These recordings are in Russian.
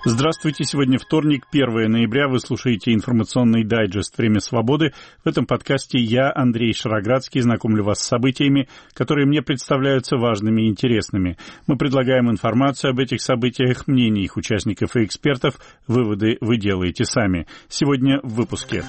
Здравствуйте, сегодня вторник, 1 ноября, вы слушаете информационный дайджест «Время свободы». В этом подкасте я, Андрей Шароградский, знакомлю вас с событиями, которые мне представляются важными и интересными. Мы предлагаем информацию об этих событиях, мнения их участников и экспертов, выводы вы делаете сами. Сегодня в выпуске.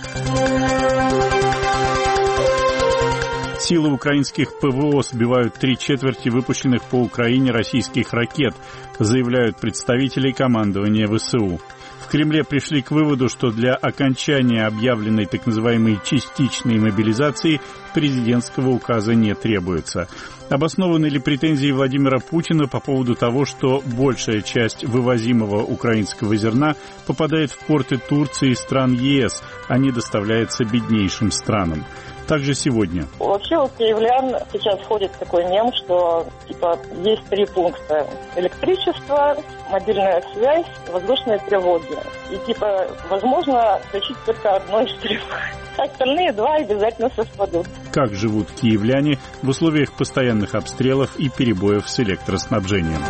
Силы украинских ПВО сбивают 3/4 выпущенных по Украине российских ракет, заявляют представители командования ВСУ. В Кремле пришли к выводу, что для окончания объявленной так называемой частичной мобилизации президентского указа не требуется. Обоснованы ли претензии Владимира Путина по поводу того, что большая часть вывозимого украинского зерна попадает в порты Турции и стран ЕС, а не доставляется беднейшим странам? Также сегодня. Вообще у киевлян сейчас ходит такой мем, что есть 3 пункта: электричество, мобильная связь, воздушные тревоги. И возможно включить только одно из 3. Остальные 2 обязательно совпадут. Как живут киевляне в условиях постоянных обстрелов и перебоев с электроснабжением?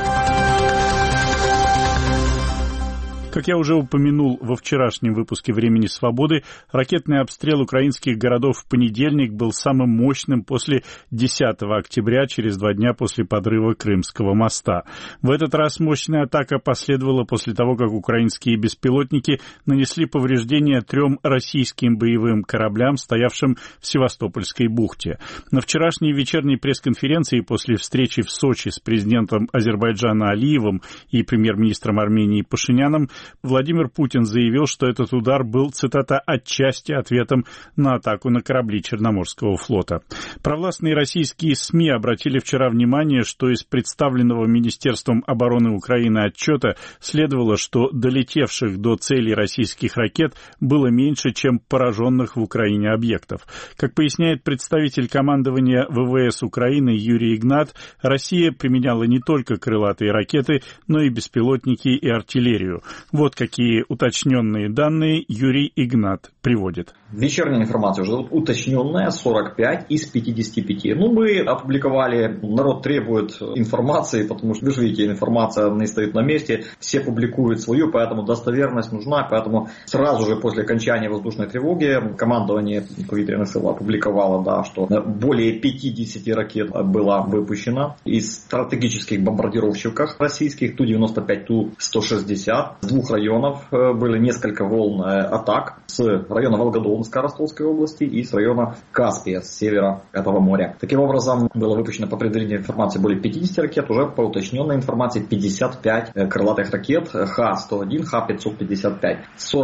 Как я уже упомянул во вчерашнем выпуске «Времени свободы», ракетный обстрел украинских городов в понедельник был самым мощным после 10 октября, через 2 дня после подрыва Крымского моста. В этот раз мощная атака последовала после того, как украинские беспилотники нанесли повреждения 3 российским боевым кораблям, стоявшим в Севастопольской бухте. На вчерашней вечерней пресс-конференции после встречи в Сочи с президентом Азербайджана Алиевым и премьер-министром Армении Пашиняном Владимир Путин заявил, что этот удар был, цитата, «отчасти ответом на атаку на корабли Черноморского флота». Провластные российские СМИ обратили вчера внимание, что из представленного Министерством обороны Украины отчета следовало, что долетевших до целей российских ракет было меньше, чем пораженных в Украине объектов. Как поясняет представитель командования ВВС Украины Юрий Игнат, Россия применяла не только крылатые ракеты, но и беспилотники и артиллерию. Вот какие уточненные данные Юрий Игнат приводит. Вечерняя информация уже уточненная, 45 из 55. Мы опубликовали, народ требует информации, потому что, вы же видите, информация не стоит на месте, все публикуют свою, поэтому достоверность нужна, поэтому сразу же после окончания воздушной тревоги командование повітряних сил опубликовало, что более 50 ракет было выпущено из стратегических бомбардировщиков российских, Ту-95, Ту-160. С 2 районов были несколько волн атак, с района Волгодонска Ростовской области и с района Каспия, с севера этого моря. Таким образом, было выпущено по предварительной информации более 50 ракет, уже по уточненной информации 55 крылатых ракет Х-101, Х-555.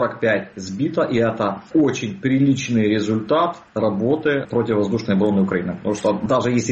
45 сбито, и это очень приличный результат работы противовоздушной обороны Украины. Потому что даже если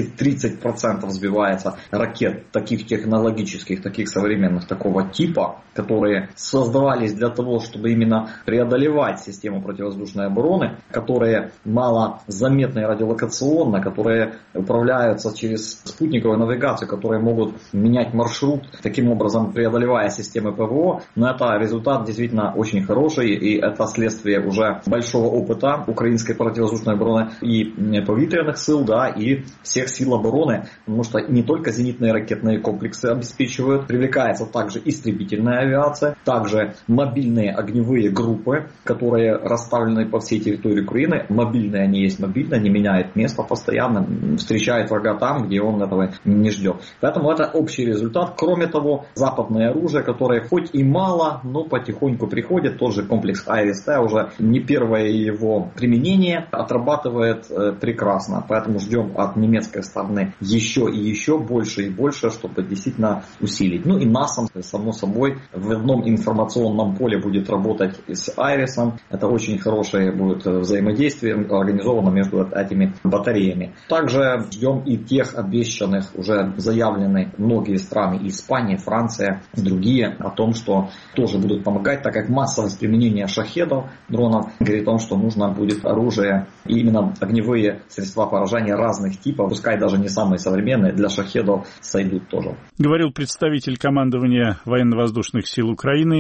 30% сбивается ракет таких технологических, таких современных, такого типа, которые создавались для того, чтобы именно преодолевать систему противовоздушной обороны, которые малозаметны радиолокационно, которые управляются через спутниковую навигацию, которые могут менять маршрут, таким образом преодолевая системы ПВО. Но это результат действительно очень хороший, и это следствие уже большого опыта украинской противовоздушной обороны и повітряных сил, и всех сил обороны, потому что не только зенитные ракетные комплексы обеспечивают, привлекается также истребительная авиация, также мобильные огневые группы, которые расставлены по всей территории Украины. Мобильные они есть мобильные, они меняют место постоянно, встречают врага там, где он этого не ждет. Поэтому это общий результат. Кроме того, западное оружие, которое хоть и мало, но потихоньку приходит, тот же комплекс АРСТ, уже не первое его применение, отрабатывает прекрасно. Поэтому ждем от немецкой стороны еще и еще больше и больше, чтобы действительно усилить. И НАСАМ, само собой, в одном информационном поле будет работать с Айрисом. Это очень хорошее будет взаимодействие организовано между этими батареями. Также ждем и тех обещанных, уже заявлены многие страны, Испания, Франция и другие, о том, что тоже будут помогать, так как массовость применения шахедов, дронов, говорит о том, что нужно будет оружие и именно огневые средства поражения разных типов, пускай даже не самые современные, для шахедов сойдут тоже. Говорил представитель командования военно-воздушных сил Украины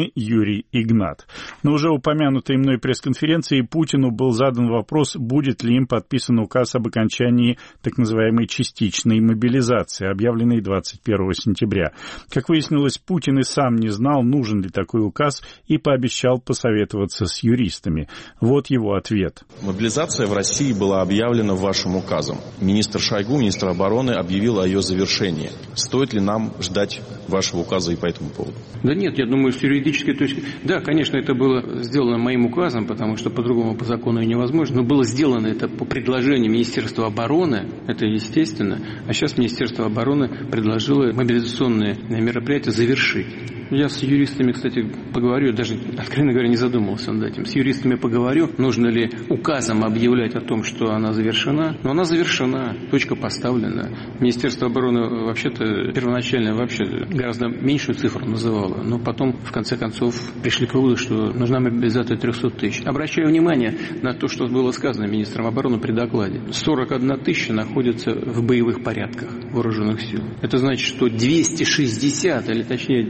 Украины Юрий Игнат. На уже упомянутой мной пресс-конференции Путину был задан вопрос, будет ли им подписан указ об окончании так называемой частичной мобилизации, объявленной 21 сентября. Как выяснилось, Путин и сам не знал, нужен ли такой указ, и пообещал посоветоваться с юристами. Вот его ответ. Мобилизация в России была объявлена вашим указом. Министр Шойгу, министр обороны, объявил о ее завершении. Стоит ли нам ждать вашего указа и по этому поводу? Да нет, я думаю, с юридической точки... Да, конечно, это было сделано моим указом, потому что по-другому по закону и невозможно. Но было сделано это по предложению Министерства обороны, это естественно. А сейчас Министерство обороны предложило мобилизационные мероприятия завершить. Я с юристами, кстати, поговорю, даже, откровенно говоря, не задумывался над этим. С юристами поговорю, нужно ли указом объявлять о том, что она завершена. Но она завершена, точка поставлена. Министерство обороны вообще-то первоначально вообще гораздо меньшую цифру называло. Но потом, в конце концов, пришли к выводу, что нужна мобилизация 300 тысяч. Обращаю внимание на то, что было сказано министром обороны при докладе. 41 тысяча находятся в боевых порядках вооруженных сил. Это значит, что 260, или точнее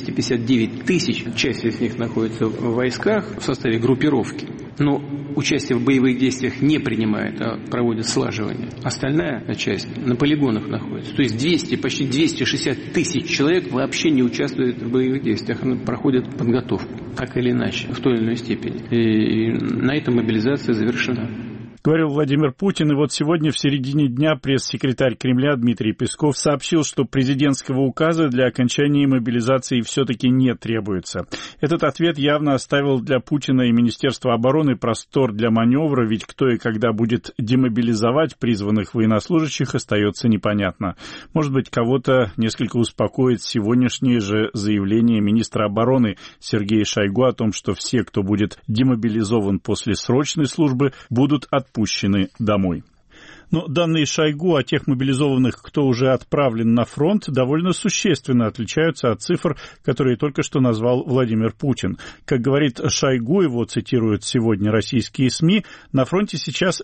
259 тысяч, часть из них находится в войсках в составе группировки, но участие в боевых действиях не принимает, а проводит слаживание. Остальная часть на полигонах находится. То есть почти 260 тысяч человек вообще не участвуют в боевых действиях, они проходят подготовку, так или иначе, в той или иной степени. И на этом мобилизация завершена. Говорил Владимир Путин, и вот сегодня в середине дня пресс-секретарь Кремля Дмитрий Песков сообщил, что президентского указа для окончания мобилизации все-таки не требуется. Этот ответ явно оставил для Путина и Министерства обороны простор для маневра, ведь кто и когда будет демобилизовать призванных военнослужащих, остается непонятно. Может быть, кого-то несколько успокоит сегодняшнее же заявление министра обороны Сергея Шойгу о том, что все, кто будет демобилизован после срочной службы, будут отпущены домой. Но данные Шойгу о тех мобилизованных, кто уже отправлен на фронт, довольно существенно отличаются от цифр, которые только что назвал Владимир Путин. Как говорит Шойгу, его цитируют сегодня российские СМИ, на фронте сейчас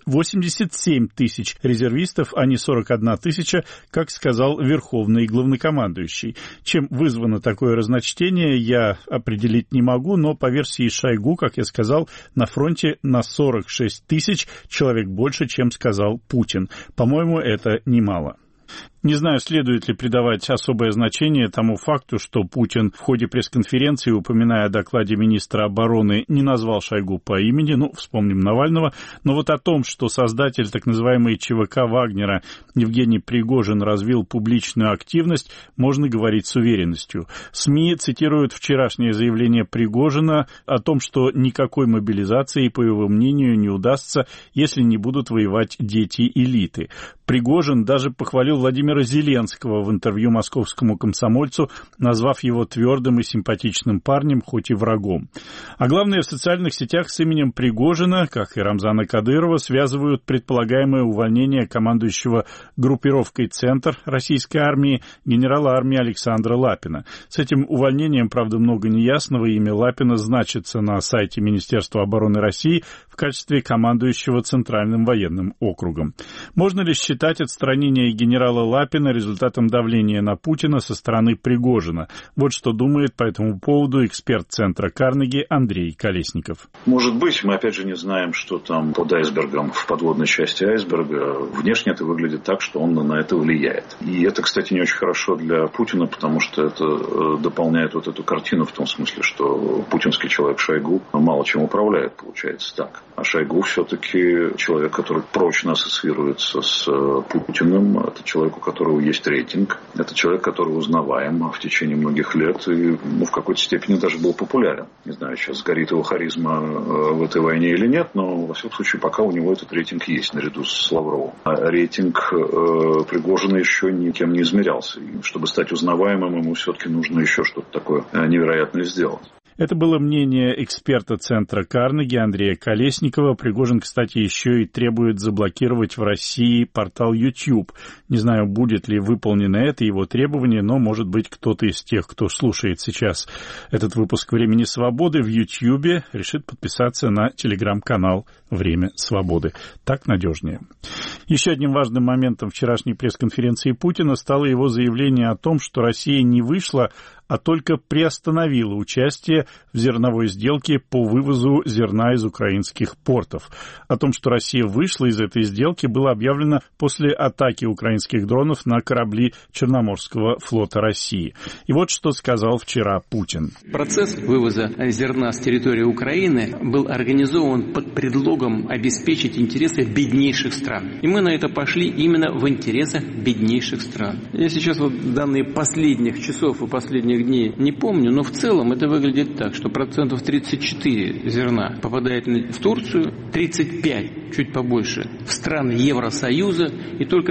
87 тысяч резервистов, а не 41 тысяча, как сказал верховный главнокомандующий. Чем вызвано такое разночтение, я определить не могу, но по версии Шойгу, как я сказал, на фронте на 46 тысяч человек больше, чем сказал Путин. По-моему, это немало. Не знаю, следует ли придавать особое значение тому факту, что Путин в ходе пресс-конференции, упоминая о докладе министра обороны, не назвал Шойгу по имени, вспомним Навального, но вот о том, что создатель так называемой ЧВК Вагнера Евгений Пригожин развил публичную активность, можно говорить с уверенностью. СМИ цитируют вчерашнее заявление Пригожина о том, что никакой мобилизации, по его мнению, не удастся, если не будут воевать дети элиты. Пригожин даже похвалил Владимира Зеленского в интервью московскому комсомольцу, назвав его твердым и симпатичным парнем, хоть и врагом. А главное, в социальных сетях с именем Пригожина, как и Рамзана Кадырова, связывают предполагаемое увольнение командующего группировкой «Центр» российской армии генерала армии Александра Лапина. С этим увольнением, правда, много неясного. Имя Лапина значится на сайте Министерства обороны России в качестве командующего Центральным военным округом. Можно ли считать отстранение генерала Лапина результатом давления на Путина со стороны Пригожина? Вот что думает по этому поводу эксперт Центра Карнеги Андрей Колесников. Может быть, мы опять же не знаем, что там под айсбергом, в подводной части айсберга. Внешне это выглядит так, что он на это влияет. И это, кстати, не очень хорошо для Путина, потому что это дополняет вот эту картину в том смысле, что путинский человек Шойгу мало чем управляет, получается так. А Шойгу все-таки человек, который прочно ассоциируется с Путиным. Это человек, у которого есть рейтинг. Это человек, который узнаваем в течение многих лет и в какой-то степени даже был популярен. Не знаю, сейчас горит его харизма в этой войне или нет, но во всяком случае пока у него этот рейтинг есть наряду с Лавровым. А рейтинг Пригожина еще никем не измерялся. И чтобы стать узнаваемым, ему все-таки нужно еще что-то такое невероятное сделать. Это было мнение эксперта Центра Карнеги Андрея Колесникова. Пригожин, кстати, еще и требует заблокировать в России портал YouTube. Не знаю, будет ли выполнено это его требование, но, может быть, кто-то из тех, кто слушает сейчас этот выпуск «Времени свободы» в YouTube, решит подписаться на телеграм-канал «Время свободы». Так надежнее. Еще одним важным моментом вчерашней пресс-конференции Путина стало его заявление о том, что Россия не вышла, а только приостановила участие в зерновой сделке по вывозу зерна из украинских портов. О том, что Россия вышла из этой сделки, было объявлено после атаки украинских дронов на корабли Черноморского флота России. И вот что сказал вчера Путин. Процесс вывоза зерна с территории Украины был организован под предлогом обеспечить интересы беднейших стран. И мы на это пошли именно в интересах беднейших стран. Я сейчас данные последних часов и последних дней не помню, но в целом это выглядит так, что 34% зерна попадает в Турцию, 35%, чуть побольше, в страны Евросоюза, и только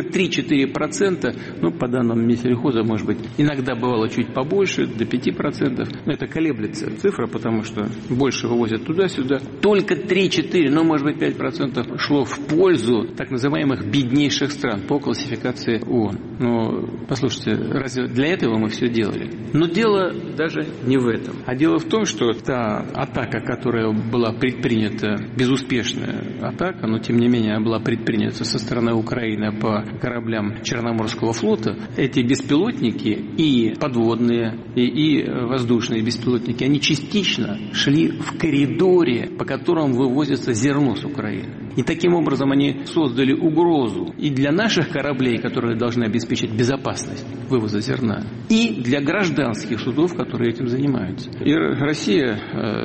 3-4%, по данным Минсельхоза, может быть, иногда бывало чуть побольше, до 5%, но это колеблется цифра, потому что больше вывозят туда-сюда. Только 3-4, может быть 5% шло в пользу так называемых беднейших стран по классификации ООН. Но, послушайте, разве для этого мы все делали? Но дело даже не в этом. А дело в том, что та атака, которая была предпринята, безуспешная атака, но тем не менее была предпринята со стороны Украины по кораблям Черноморского флота, эти беспилотники и подводные, и воздушные беспилотники, они частично шли в коридоре, по которому вывозится зерно с Украины. И таким образом они создали угрозу и для наших кораблей, которые должны обеспечить безопасность вывоза зерна, и для гражданских судов, которые этим занимаются. И Россия,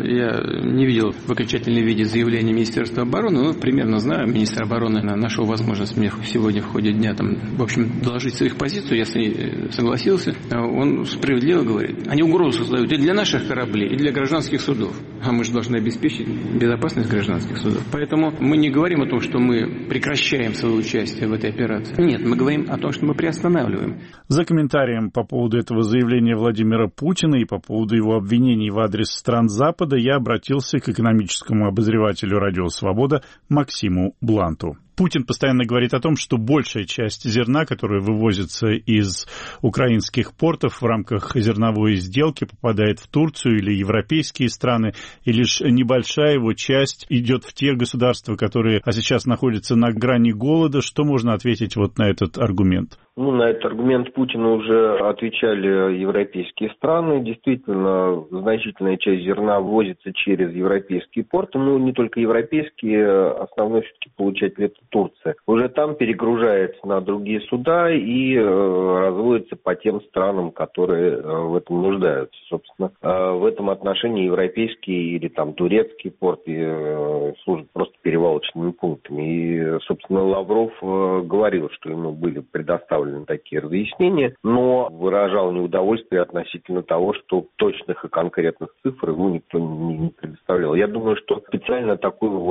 я не видел в окончательном виде заявления Министерства обороны, но примерно знаю, министр обороны нашел возможность мне сегодня в ходе дня доложить свою позицию, я с ней согласился. Он справедливо говорит, они угрозу создают и для наших кораблей, и для гражданских судов. А мы же должны обеспечить безопасность гражданских судов. Поэтому мы не говорим о том, что мы прекращаем свое участие в этой операции. Нет, мы говорим о том, что мы приостанавливаем. За комментарием по поводу этого заявления Владимира Путина и по поводу его обвинений в адрес стран Запада я обратился к экономическому обозревателю «Радио Свобода» Максиму Бланту. Путин постоянно говорит о том, что большая часть зерна, которая вывозится из украинских портов в рамках зерновой сделки, попадает в Турцию или европейские страны, и лишь небольшая его часть идет в те государства, которые сейчас находятся на грани голода. Что можно ответить на этот аргумент? На этот аргумент Путину уже отвечали европейские страны. Действительно, значительная часть зерна ввозится через европейские порты. Не только европейские, основной все-таки получатель это Турция. Уже там перегружается на другие суда и разводится по тем странам, которые в этом нуждаются. Собственно, в этом отношении европейские или турецкие порты служат просто перевалочными пунктами. И, собственно, Лавров говорил, что ему были предоставлены такие разъяснения, но выражал неудовольствие относительно того, что точных и конкретных цифр ему никто не предоставлял. Я думаю, что специально такую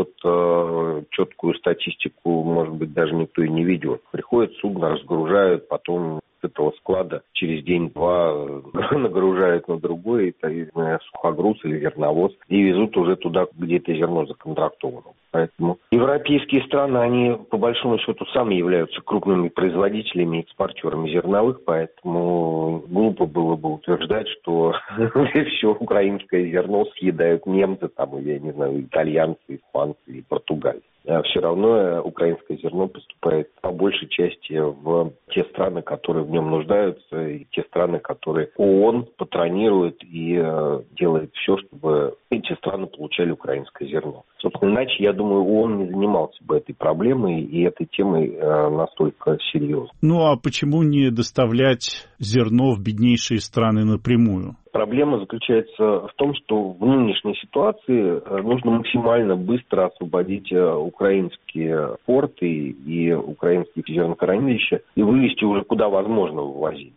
четкую статистику, может быть, даже никто и не видел. Приходит судно, разгружают, потом с этого склада через день-два нагружают на другой, сухогруз или зерновоз, и везут уже туда, где это зерно законтрактовано. Поэтому европейские страны, они по большому счету сами являются крупными производителями и экспортерами зерновых, поэтому глупо было бы утверждать, что все украинское зерно съедают немцы, итальянцы, испанцы и португальцы. Все равно украинское зерно поступает по большей части в те страны, которые в нем нуждаются, и те страны, которые ООН патронирует и делает все, чтобы эти страны получали украинское зерно. Собственно, иначе, я думаю, ООН не занимался бы этой проблемой и этой темой настолько серьезно. А почему не доставлять зерно в беднейшие страны напрямую? Проблема заключается в том, что в нынешней ситуации нужно максимально быстро освободить украинские порты и украинские зернохранилища и вывести уже куда возможно вывозить.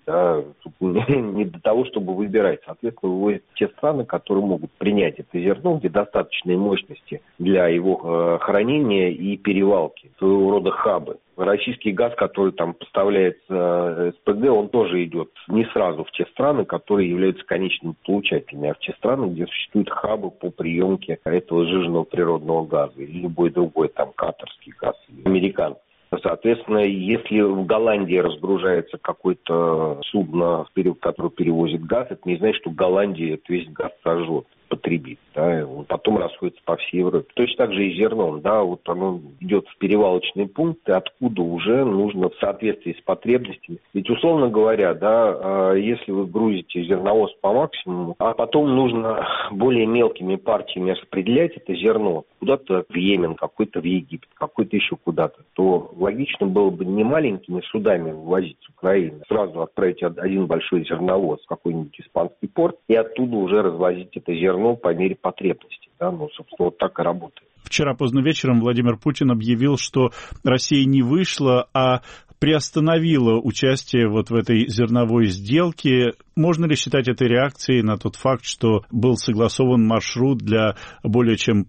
Не для того, чтобы выбирать. Соответственно, вывозят те страны, которые могут принять это зерно, где достаточной мощности для его хранения и перевалки, своего рода хабы. Российский газ, который поставляется СПГ, он тоже идет не сразу в те страны, которые являются конечными получателями, а в те страны, где существуют хабы по приемке этого сжиженного природного газа или любой другой, катарский газ, американский. Соответственно, если в Голландии разгружается какое-то судно, которое перевозит газ, это не значит, что Голландия весь газ сожжет. потребит, да, потом расходится по всей Европе. Точно так же и зерном, да, вот оно идет в перевалочные пункты, откуда уже нужно в соответствии с потребностями. Ведь, условно говоря, да, если вы грузите зерновоз по максимуму, а потом нужно более мелкими партиями распределять это зерно куда-то в Йемен, какой-то в Египет, какой-то еще куда-то, то логично было бы не маленькими судами ввозить с Украины, сразу отправить один большой зерновоз в какой-нибудь испанский порт и оттуда уже развозить это зерно по мере потребностей. Да? Ну, собственно, вот так и работает. Вчера поздно вечером Владимир Путин объявил, что Россия не вышла, а приостановила участие вот в этой зерновой сделке. Можно ли считать это реакцией на тот факт, что был согласован маршрут для более чем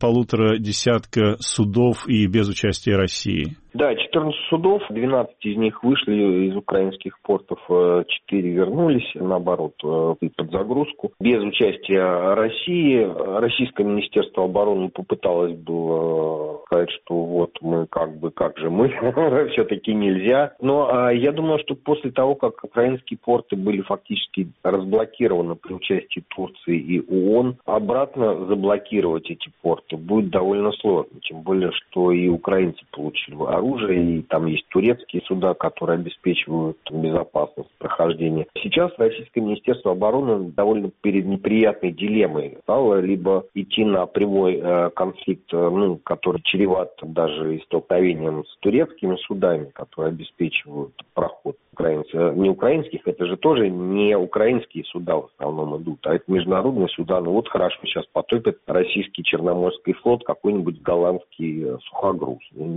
150 судов и без участия России? Да, 14 судов, 12 из них вышли из украинских портов, 4 вернулись, наоборот, под загрузку. Без участия России. Российское Министерство обороны попыталось было сказать, что вот мы как же мы, все-таки нельзя. Но я думаю, что после того, как украинские порты были фактически разблокированы при участии Турции и ООН, обратно заблокировать эти порты будет довольно сложно. Тем более, что и украинцы получили оружие, и там есть турецкие суда, которые обеспечивают безопасность прохождения. Сейчас Российское Министерство обороны довольно перед неприятной дилеммой стало либо идти на прямой конфликт, который чреват даже и столкновением с турецкими судами, которые обеспечивают проход не украинских, это же тоже не украинские суда в основном идут, а это международные суда. Ну вот хорошо, сейчас потопит российский Черноморский флот какой-нибудь голландский сухогруз.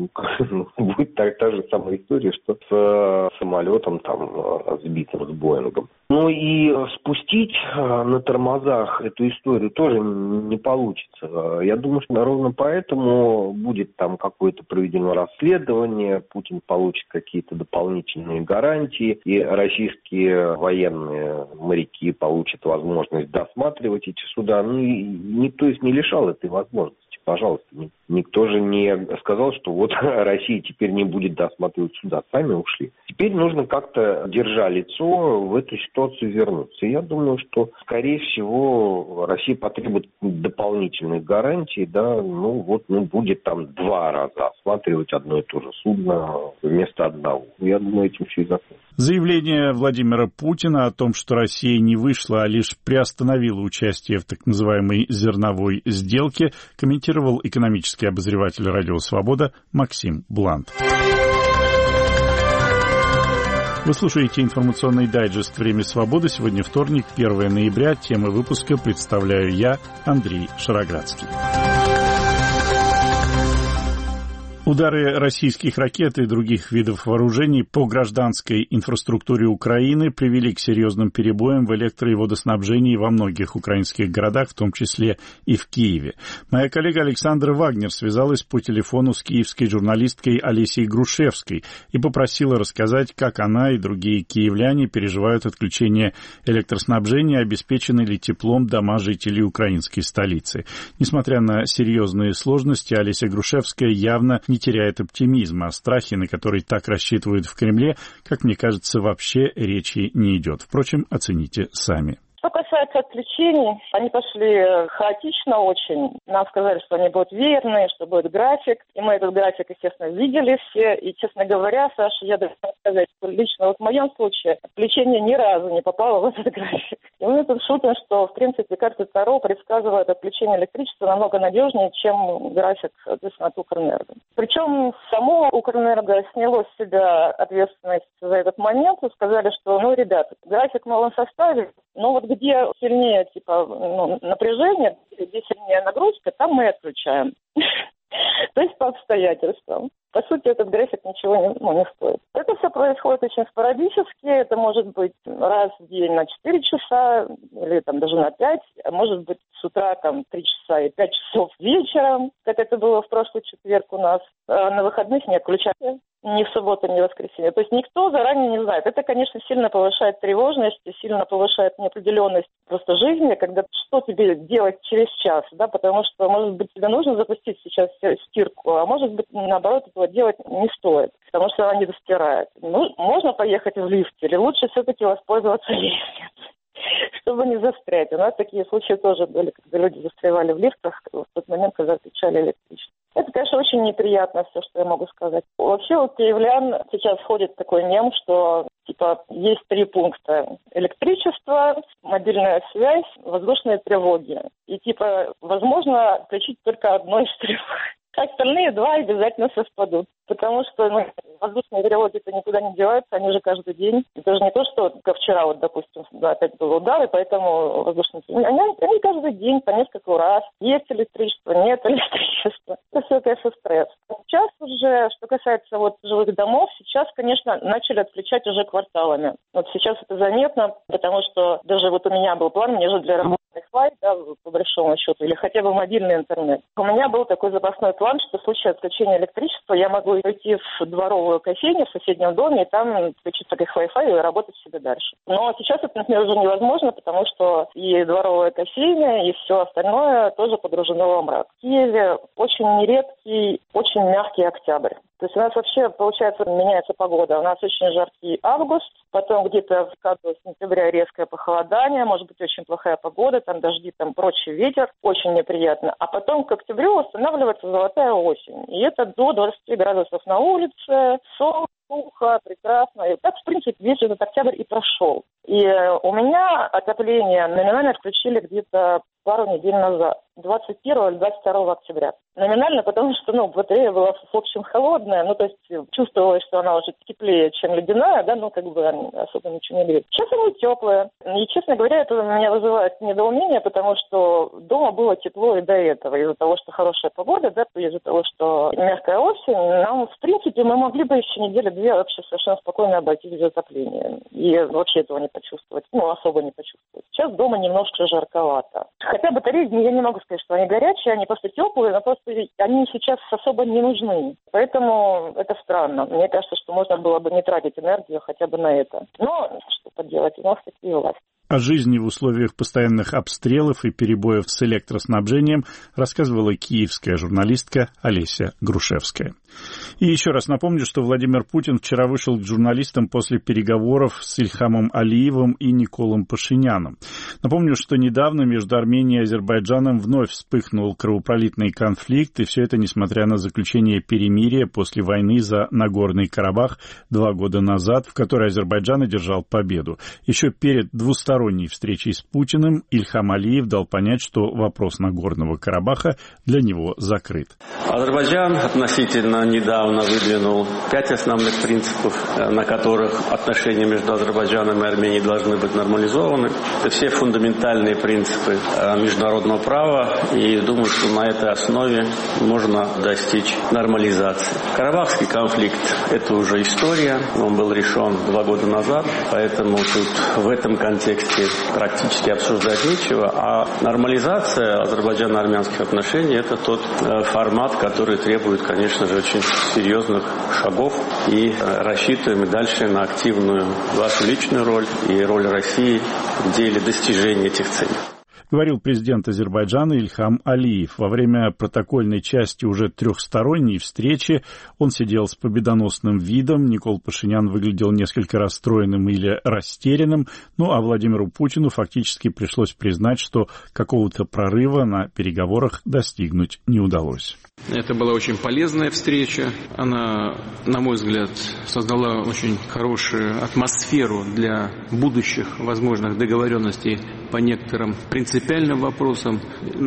Будет та же самая история, что с самолетом там сбитым, с Боингом. Ну и спустить на тормозах эту историю тоже не получится. Я думаю, что ровно поэтому будет там какое-то проведено расследование, Путин получит какие-то дополнительные гарантии, и российские военные моряки получат возможность досматривать эти суда. Ну и никто их не лишал этой возможности. Пожалуйста, никто же не сказал, что вот Россия теперь не будет досматривать суда. Сами ушли. Теперь нужно как-то, держа лицо, в эту ситуацию вернуться. И я думаю, что, скорее всего, Россия потребует дополнительных гарантий, да, будет там 2 раза осматривать одно и то же судно вместо одного. Я думаю, этим все и закончится. Заявление Владимира Путина о том, что Россия не вышла, а лишь приостановила участие в так называемой зерновой сделке, комментировал экономический обозреватель «Радио Свобода» Максим Блант. Вы слушаете информационный дайджест «Время свободы». Сегодня вторник, 1 ноября. Темы выпуска представляю я, Андрей Шароградский. Удары российских ракет и других видов вооружений по гражданской инфраструктуре Украины привели к серьезным перебоям в электро- и водоснабжении во многих украинских городах, в том числе и в Киеве. Моя коллега Александра Вагнер связалась по телефону с киевской журналисткой Олесей Грушевской и попросила рассказать, как она и другие киевляне переживают отключение электроснабжения, обеспечены ли теплом дома жителей украинской столицы. Несмотря на серьезные сложности, Олеся Грушевская явно не теряет оптимизма. О страхе, на который так рассчитывают в Кремле, как мне кажется, вообще речи не идет. Впрочем, оцените сами. Что касается отключений, они пошли хаотично очень. Нам сказали, что они будут веерные, что будет график. И мы этот график, естественно, видели все. И, честно говоря, Саша, я должна сказать, что лично вот в моем случае отключение ни разу не попало в этот график. И мы тут шутим, что, в принципе, карты Таро предсказывают отключение электричества намного надежнее, чем график, соответственно, от Укрэнерго. Причем само Укрэнерго сняло с себя ответственность за этот момент и сказали, что, ребята, график в новом составе, но вот где сильнее напряжение, где сильнее нагрузка, там мы отключаем. То есть по обстоятельствам. По сути, этот график ничего не стоит. Это все происходит очень спорадически. Это может быть раз в день на 4 часа или даже на 5. А может быть с утра 3 часа и 5 часов вечером, как это было в прошлый четверг у нас. А на выходных не отключали. Ни в субботу, ни в воскресенье. То есть никто заранее не знает. Это, конечно, сильно повышает тревожность, сильно повышает неопределенность просто жизни, когда что тебе делать через час, да, потому что, может быть, тебе нужно запустить сейчас стирку, а может быть, наоборот, этого делать не стоит, потому что она не достирает. Можно поехать в лифте, или лучше все-таки воспользоваться лестницей. чтобы не застрять. У нас такие случаи тоже были, когда люди застревали в лифтах в тот момент, когда отключали электричество. Это, конечно, очень неприятно, все, что я могу сказать. Вообще у киевлян сейчас ходит такой мем, что есть 3 пункта: электричество, мобильная связь, воздушные тревоги. И возможно включить только одно из 3. Остальные 2 обязательно совпадут. Потому что воздушные тревоги-то никуда не деваются, они же каждый день. Это же не то, что как вчера, допустим, опять был удар, и поэтому воздушные тревоги. Они каждый день по несколько раз. Есть электричество, нет электричества. Это все, конечно, стресс. Сейчас уже, что касается жилых домов, сейчас, конечно, начали отключать уже кварталами. Сейчас это заметно, потому что даже у меня был план, мне же для работы Wi-Fi, по большому счету, или хотя бы мобильный интернет. У меня был такой запасной план, что в случае отключения электричества я могу пойти в дворовую кофейню в соседнем доме и там включить такой Wi-Fi и работать себе дальше. Но сейчас это, например, уже невозможно, потому что и дворовая кофейня, и все остальное тоже погружено во мрак. В Киеве очень нередкий, очень мягкий октябрь. То есть у нас вообще, получается, меняется погода. У нас очень жаркий август, потом где-то в конце сентября резкое похолодание, может быть, очень плохая погода, там дожди, там прочий ветер, очень неприятно. А потом к октябрю восстанавливается золотая осень. И это до 20 градусов на улице, солнце, сухо, прекрасно. И так, в принципе, весь этот октябрь и прошел. И у меня отопление номинально включили где-то пару недель назад, 21 или 22 октября. Номинально, потому что, батарея была, в общем, холодная, то есть чувствовалось, что она уже теплее, чем ледяная, особо ничего не греет. Сейчас она теплая. И, честно говоря, это меня вызывает недоумение, потому что дома было тепло и до этого. Из-за того, что хорошая погода, из-за того, что мягкая осень, нам, в принципе, мы могли бы еще недели-2 вообще совершенно спокойно обойтись без отопления. И вообще этого не почувствовать, особо не почувствовать. Сейчас дома немножко жарковато. Хотя батареи, я не могу сказать, что они горячие, они просто теплые, но просто они сейчас особо не нужны. Поэтому это странно. Мне кажется, что можно было бы не тратить энергию хотя бы на это. Но что поделать, у нас такие власти. О жизни в условиях постоянных обстрелов и перебоев с электроснабжением рассказывала киевская журналистка Олеся Грушевская. И еще раз напомню, что Владимир Путин вчера вышел к журналистам после переговоров с Ильхамом Алиевым и Николом Пашиняном. Напомню, что недавно между Арменией и Азербайджаном вновь вспыхнул кровопролитный конфликт, и все это несмотря на заключение перемирия после войны за Нагорный Карабах 2 года назад, в которой Азербайджан одержал победу. Еще перед двусторонней встречей с Путиным Ильхам Алиев дал понять, что вопрос Нагорного Карабаха для него закрыт. Азербайджан относительно недавно выдвинул 5 основных принципов, на которых отношения между Азербайджаном и Арменией должны быть нормализованы. Это все фундаментальные принципы международного права, и думаю, что на этой основе можно достичь нормализации. Карабахский конфликт – это уже история, он был решен 2 года назад, поэтому тут в этом контексте практически обсуждать нечего, а нормализация азербайджано-армянских отношений – это тот формат, который требует, конечно же, очень серьезных шагов, и рассчитываем и дальше на активную вашу личную роль и роль России в деле достижения этих целей. Говорил президент Азербайджана Ильхам Алиев. Во время протокольной части уже трехсторонней встречи он сидел с победоносным видом. Никол Пашинян выглядел несколько расстроенным или растерянным. А Владимиру Путину фактически пришлось признать, что какого-то прорыва на переговорах достигнуть не удалось. Это была очень полезная встреча. Она, на мой взгляд, создала очень хорошую атмосферу для будущих возможных договоренностей по некоторым принципиальным вопросам.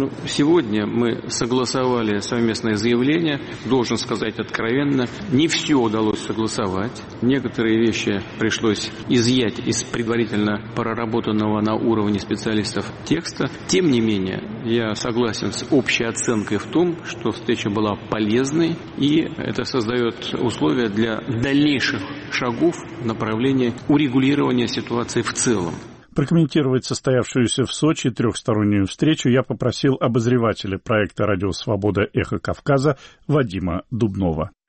Сегодня мы согласовали совместное заявление. Должен сказать откровенно, не все удалось согласовать. Некоторые вещи пришлось изъять из предварительно проработанного на уровне специалистов текста. Тем не менее, я согласен с общей оценкой в том, что встреча была полезной, и это создает условия для дальнейших шагов в направлении урегулирования ситуации в целом. Прокомментировать состоявшуюся в Сочи трехстороннюю встречу я попросил обозревателя проекта «Радио Свобода. Эхо Кавказа» Вадима Дубнова.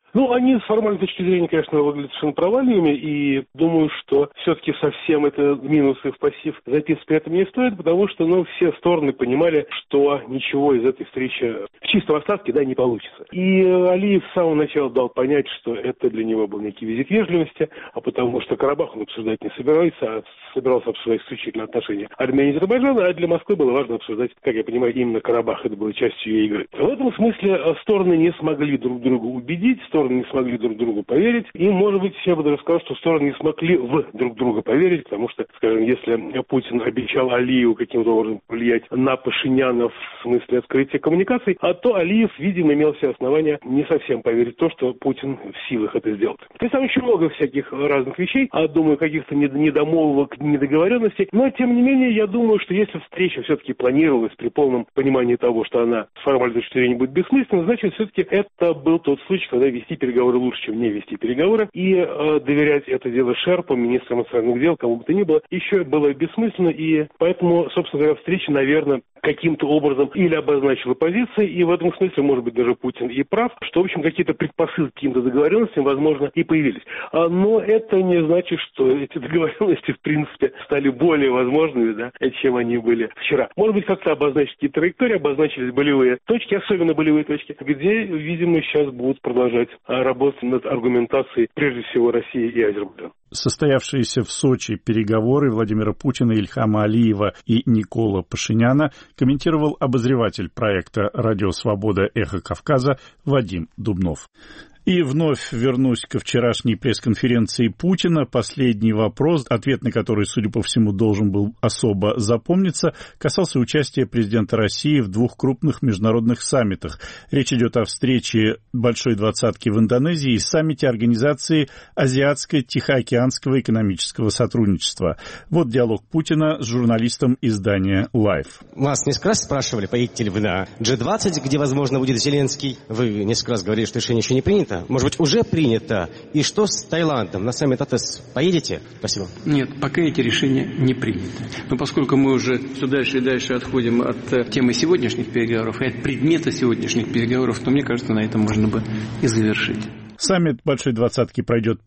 Они с формальной точки зрения, конечно, выглядят совершенно провальными, и думаю, что все-таки совсем это минусы в пассив записывать при этом не стоит, потому что, все стороны понимали, что ничего из этой встречи в чистом остатке, не получится. И Алиев с самого начала дал понять, что это для него был некий визит вежливости, а потому что Карабах он обсуждать не собирается, а собирался обсуждать исключительно отношения Армении и Азербайджана, а для Москвы было важно обсуждать, как я понимаю, именно Карабах, это было частью ее игры. В этом смысле стороны не смогли друг друга убедить, стороны не смогли друг другу поверить, и, может быть, я бы даже сказал, что стороны не смогли в друг друга поверить, потому что, скажем, если Путин обещал Алиеву каким-то образом влиять на Пашиняна в смысле открытия коммуникаций, то Алиев, видимо, имел все основания не совсем поверить в то, что Путин в силах это сделать. То есть там еще много всяких разных вещей, думаю, каких-то недомолвок, недоговоренностей, но, тем не менее, я думаю, что если встреча все-таки планировалась при полном понимании того, что она с формальной точки зрения будет бессмысленна, значит, все-таки это был тот случай, когда вести переговоры лучше, чем не вести переговоры, и доверять это дело Шерпу, министрам иностранных дел, кому бы то ни было, еще было бессмысленно, и поэтому, собственно говоря, встреча, наверное, каким-то образом или обозначила позиции, и в этом смысле, может быть, даже Путин и прав, что, в общем, какие-то предпосылки к каким-то договоренностям, возможно, и появились. Но это не значит, что эти договоренности, в принципе, стали более возможными, чем они были вчера. Может быть, как-то обозначить какие-то траектории, обозначились болевые точки, особенно болевые точки, где, видимо, сейчас будут продолжать работать над аргументацией, прежде всего, России и Азербайджана. Состоявшиеся в Сочи переговоры Владимира Путина, Ильхама Алиева и Никола Пашиняна комментировал обозреватель проекта «Радио Свобода. Эхо Кавказа» Вадим Дубнов. И вновь вернусь ко вчерашней пресс-конференции Путина. Последний вопрос, ответ на который, судя по всему, должен был особо запомниться, касался участия президента России в 2 крупных международных саммитах. Речь идет о встрече Большой двадцатки в Индонезии и саммите Организации Азиатско-Тихоокеанского экономического сотрудничества. Вот диалог Путина с журналистом издания Life. Вас несколько раз спрашивали, поедете ли вы на G20, где, возможно, будет Зеленский. Вы несколько раз говорили, что решение еще не принято. Может быть, уже принято. И что с Таиландом? На саммит АТЭС поедете? Спасибо. Нет, пока эти решения не приняты. Но поскольку мы уже все дальше и дальше отходим от темы сегодняшних переговоров и от предмета сегодняшних переговоров, то, мне кажется, на этом можно бы и завершить. Саммит Большой двадцатки пройдет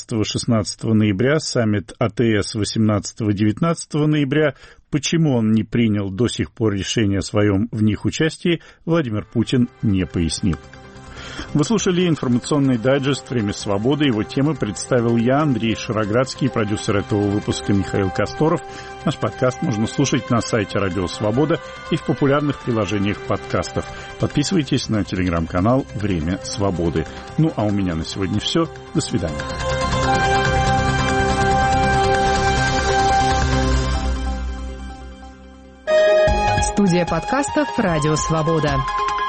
15-16 ноября, саммит АТС 18-19 ноября. Почему он не принял до сих пор решение о своем в них участии, Владимир Путин не пояснил. Вы слушали информационный дайджест «Время свободы». Его темы представил я, Андрей Шароградский, продюсер этого выпуска Михаил Косторов. Наш подкаст можно слушать на сайте «Радио Свобода» и в популярных приложениях подкастов. Подписывайтесь на телеграм-канал «Время свободы». А у меня на сегодня все. До свидания. Студия подкастов «Радио Свобода».